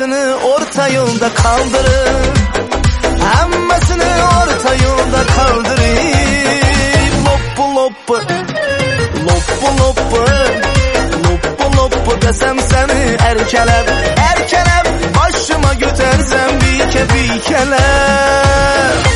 Hammasını orta yolda kaldırıp, hammasını orta yolda kaldırıp, loppu loppu, loppu loppu, loppu loppu desem seni erkelep, erkelep başıma götürsem bike bikelep.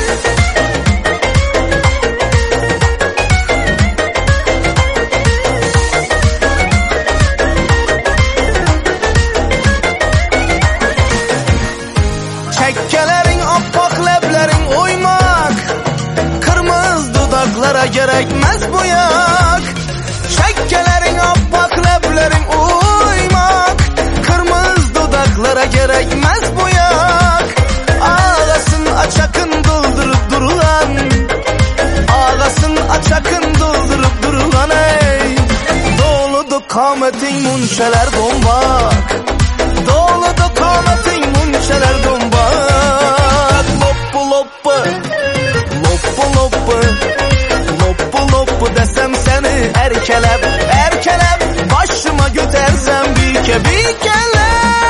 Çekkelerin, appak leblerin oymak, kırmızı dudaklara gerekmez bu yak. Çekkelerin, appak leblerin oymak, kırmızı dudaklara gerekmez bu yak. Ağlasın açakın doldurup durulan, ağlasın açakın doldurup durulan ey. Doludu kametin munçeler dombak, doludu kametin munçeler dombak. Loppu loppu, loppu loppu, loppu loppu desem seni erkelep, erkelep başıma götürsem bike bikelep.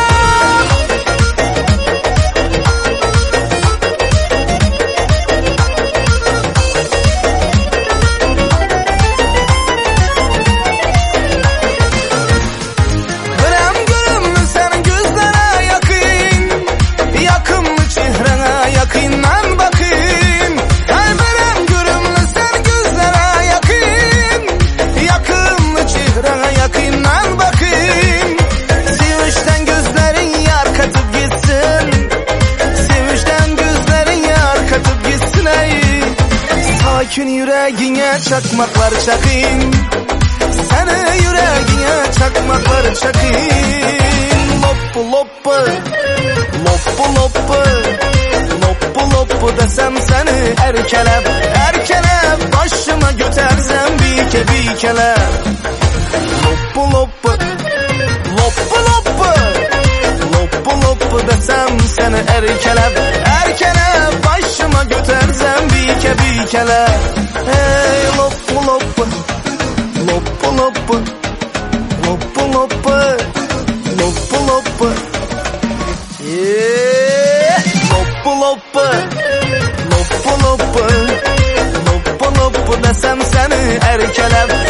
Sakin yüreğine çakmaklar çakayım, seni yüreğine çakmaklar çakayım. Loppu loppu, loppu loppu, loppu loppu desem seni erkelep, erkelep başıma götürsem bike bikelep. Loppu loppu, loppu loppu, loppu loppu desem seni erkelep, erkelep başıma götürsem bike bikelep. Hey loppu loppu, loppu loppu, loppu loppu, loppu loppu, loppu loppu, loppu loppu, loppu loppu desem seni erkelep,